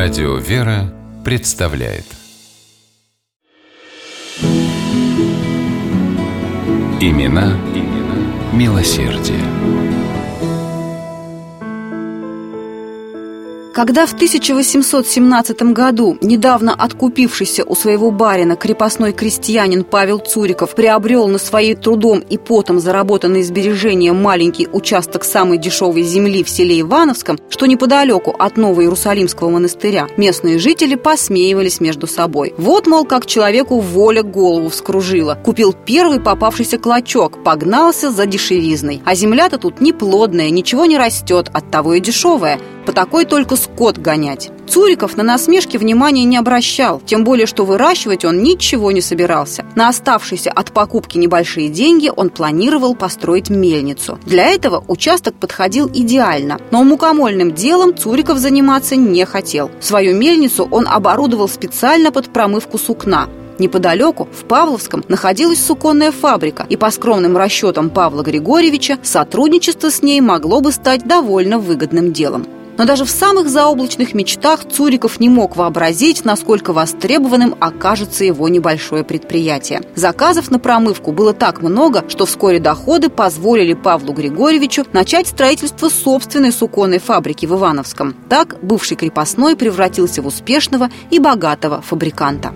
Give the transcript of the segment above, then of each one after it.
Радио «Вера» представляет Имена милосердия. Когда в 1817 году недавно откупившийся у своего барина крепостной крестьянин Павел Цуриков приобрел на свои трудом и потом заработанные сбережения маленький участок самой дешевой земли в селе Ивановском, что неподалеку от Новоиерусалимского монастыря, местные жители посмеивались между собой. Вот, мол, как человеку воля голову вскружила. Купил первый попавшийся клочок, погнался за дешевизной. А земля-то тут неплодная, ничего не растет, оттого и дешевая. По такой только скот гонять. Цуриков на насмешки внимания не обращал, тем более, что выращивать он ничего не собирался. На оставшиеся от покупки небольшие деньги он планировал построить мельницу. Для этого участок подходил идеально, но мукомольным делом Цуриков заниматься не хотел. Свою мельницу он оборудовал специально под промывку сукна. Неподалеку, в Павловском, находилась суконная фабрика, и по скромным расчетам Павла Григорьевича сотрудничество с ней могло бы стать довольно выгодным делом. Но даже в самых заоблачных мечтах Цуриков не мог вообразить, насколько востребованным окажется его небольшое предприятие. Заказов на промывку было так много, что вскоре доходы позволили Павлу Григорьевичу начать строительство собственной суконной фабрики в Ивановском. Так бывший крепостной превратился в успешного и богатого фабриканта.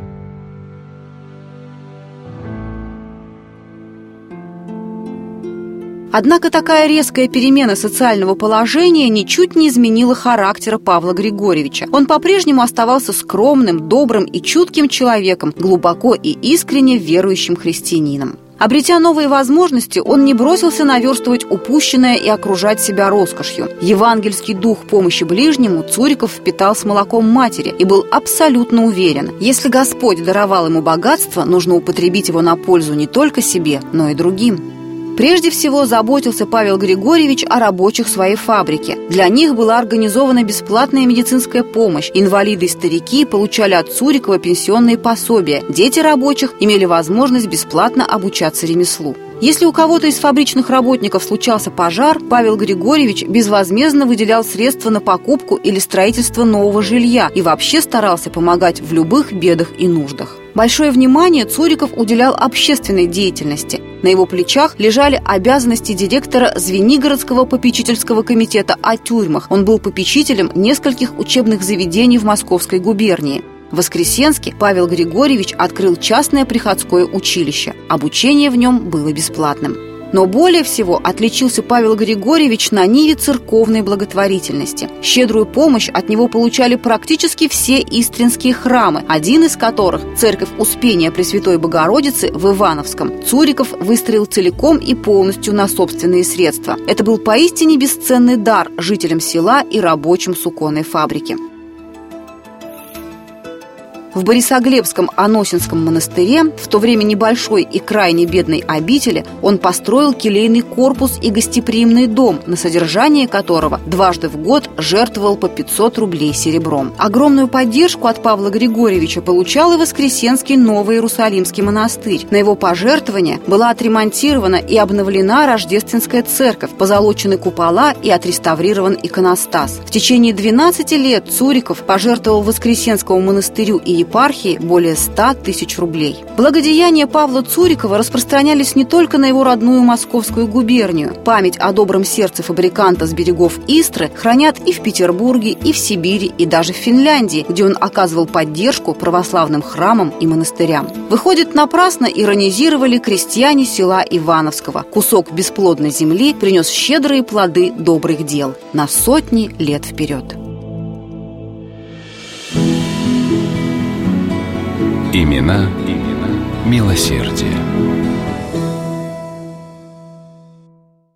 Однако такая резкая перемена социального положения ничуть не изменила характера Павла Григорьевича. Он по-прежнему оставался скромным, добрым и чутким человеком, глубоко и искренне верующим христианином. Обретя новые возможности, он не бросился наверстывать упущенное и окружать себя роскошью. Евангельский дух помощи ближнему Цуриков впитал с молоком матери и был абсолютно уверен: если Господь даровал ему богатство, нужно употребить его на пользу не только себе, но и другим. Прежде всего заботился Павел Григорьевич о рабочих своей фабрики. Для них была организована бесплатная медицинская помощь. Инвалиды и старики получали от Цурикова пенсионные пособия. Дети рабочих имели возможность бесплатно обучаться ремеслу. Если у кого-то из фабричных работников случался пожар, Павел Григорьевич безвозмездно выделял средства на покупку или строительство нового жилья и вообще старался помогать в любых бедах и нуждах. Большое внимание Цуриков уделял общественной деятельности. На его плечах лежали обязанности директора Звенигородского попечительского комитета о тюрьмах. Он был попечителем нескольких учебных заведений в Московской губернии. В Воскресенске Павел Григорьевич открыл частное приходское училище. Обучение в нем было бесплатным. Но более всего отличился Павел Григорьевич на ниве церковной благотворительности. Щедрую помощь от него получали практически все истринские храмы, один из которых, церковь Успения Пресвятой Богородицы в Ивановском, Цуриков выстроил целиком и полностью на собственные средства. Это был поистине бесценный дар жителям села и рабочим суконной фабрики. В Борисоглебском Аносинском монастыре, в то время небольшой и крайне бедной обители, он построил келейный корпус и гостеприимный дом, на содержание которого дважды в год жертвовал по 500 рублей серебром. Огромную поддержку от Павла Григорьевича получал и Воскресенский Новоиерусалимский монастырь. На его пожертвование была отремонтирована и обновлена Рождественская церковь, позолочены купола и отреставрирован иконостас. В течение 12 лет Цуриков пожертвовал Воскресенскому монастырю и епархии более 100 тысяч рублей. Благодеяния Павла Цурикова распространялись не только на его родную Московскую губернию. Память о добром сердце фабриканта с берегов Истры хранят и в Петербурге, и в Сибири, и даже в Финляндии, где он оказывал поддержку православным храмам и монастырям. Выходит, напрасно иронизировали крестьяне села Ивановского. Кусок бесплодной земли принес щедрые плоды добрых дел на сотни лет вперед. Имена милосердия.